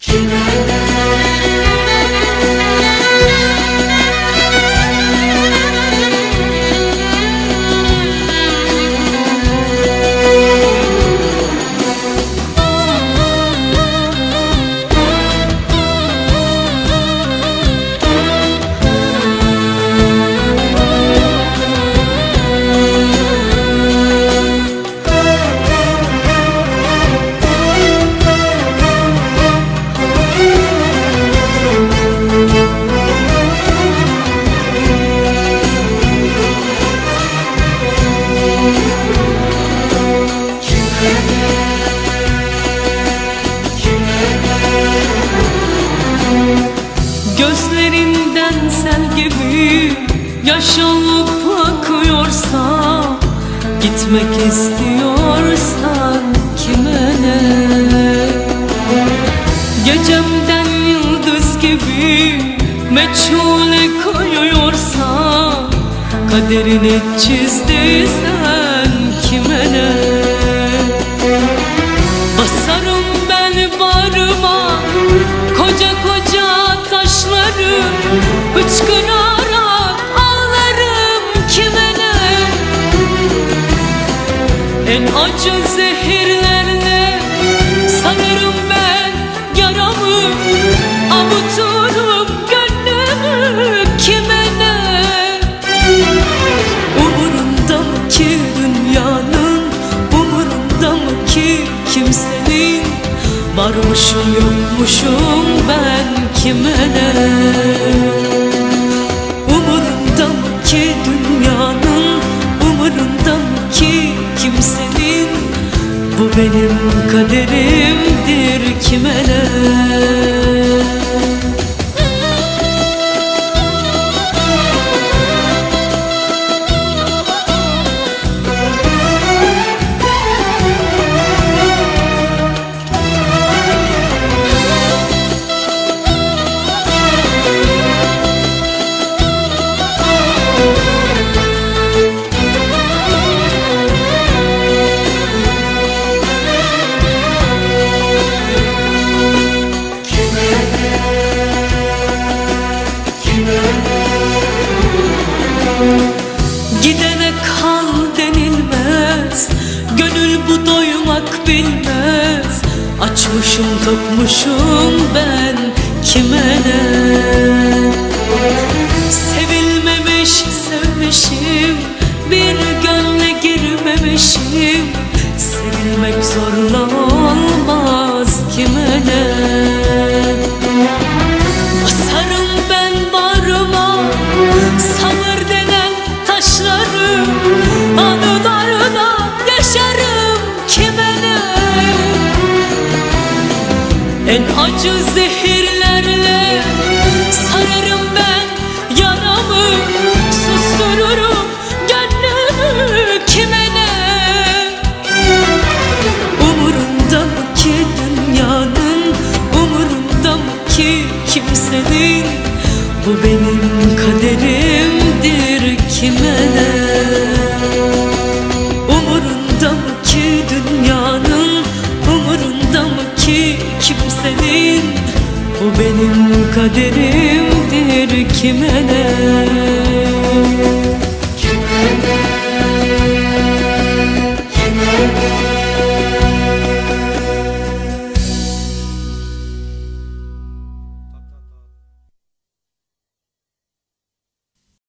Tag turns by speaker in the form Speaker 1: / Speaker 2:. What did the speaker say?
Speaker 1: Gözlerinden sel gibi yaş alıp akıyorsa, gitmek istiyorsan kime ne? Gecemden yıldız gibi meçhule kayıyorsa, kaderini çizdiysen kime ne? Basarım ben bağrıma koca koca taşları, hıçkırarak ağlarım kime ne? En acı zehirlerle sanırım ben yaramı, avuturum gönlümü kime ne? Umurumda mı ki dünyanın, umurumda mı ki kimsenin? Varmışım yokmuşum ben kime ne? Umurumda mı ki dünyanın, umurumda mı ki kimsenin? Bu benim kaderimdir kime ne? Gidene kal denilmez, gönül bu doymak bilmez. Açmışım tokmuşum ben kime ne? Sevilmemiş sevmişim, bir gönle girmemişim. Sevilmek zorla olmaz kime ne? Basarım ben bağrıma sabır denen taşları, anılarına yaşarım kime ne? En acı zehirlerle sararım ben yaramı, sustururum gönlümü kime ne? Umurumda mı ki dünyanın, umurumda mı ki kimsenin? Bu benim kaderimdir kime ne? Umurumda mı ki dünyanın, umurumda mı ki kimsenin? Bu benim kaderimdir kime ne? Kime ne?